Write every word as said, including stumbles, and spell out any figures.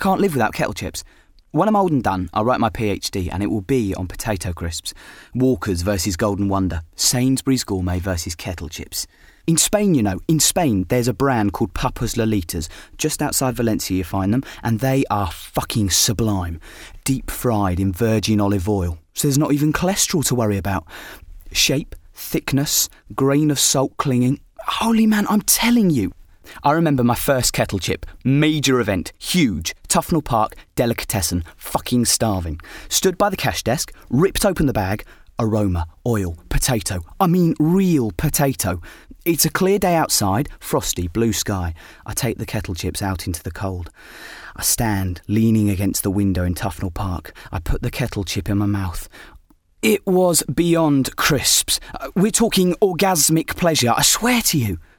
can't live without kettle chips. When I'm old and done, I'll write my PhD and it will be on potato crisps. Walker's versus Golden Wonder. Sainsbury's Gourmet versus kettle chips. In Spain, you know, in Spain, there's a brand called Papas Lolitas. Just outside Valencia you find them, and they are fucking sublime. Deep fried in virgin olive oil, so there's not even cholesterol to worry about. Shape, thickness, grain of salt clinging. Holy man, I'm telling you. I remember my first kettle chip. Major event. Huge. Tufnell Park. Delicatessen. Fucking starving. Stood by the cash desk. Ripped open the bag. Aroma. Oil. Potato. I mean real potato. It's a clear day outside. Frosty. Blue sky. I take the kettle chips out into the cold. I stand leaning against the window in Tufnell Park. I put the kettle chip in my mouth. It was beyond crisps. We're talking orgasmic pleasure. I swear to you.